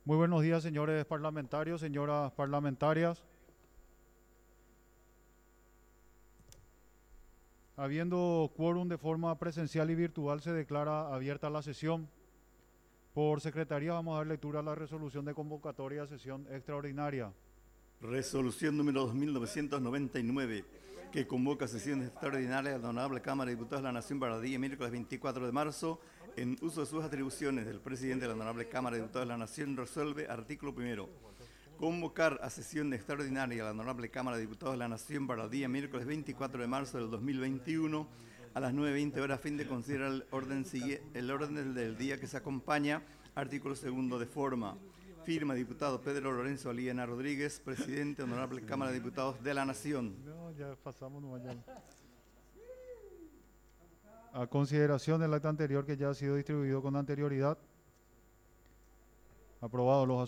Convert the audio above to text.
Muy buenos días, señores parlamentarios, señoras parlamentarias. Habiendo quórum de forma presencial y virtual, se declara abierta la sesión. Por secretaría vamos a dar lectura a la resolución de convocatoria a sesión extraordinaria. Resolución número 2999, que convoca sesiones extraordinarias de la Honorable Cámara de Diputados de la Nación para el día miércoles 24 de marzo, en uso de sus atribuciones del presidente de la Honorable Cámara de Diputados de la Nación, resuelve artículo primero. Convocar a sesión extraordinaria a la Honorable Cámara de Diputados de la Nación para el día miércoles 24 de marzo del 2021 a las 9:20 horas, a fin de considerar el orden del día que se acompaña. Artículo segundo de forma. Firma diputado Pedro Lorenzo Aliena Rodríguez, presidente, Honorable Cámara de Diputados de la Nación. No, ya pasamos mañana. A consideración del acta anterior que ya ha sido distribuido con anterioridad. Aprobado los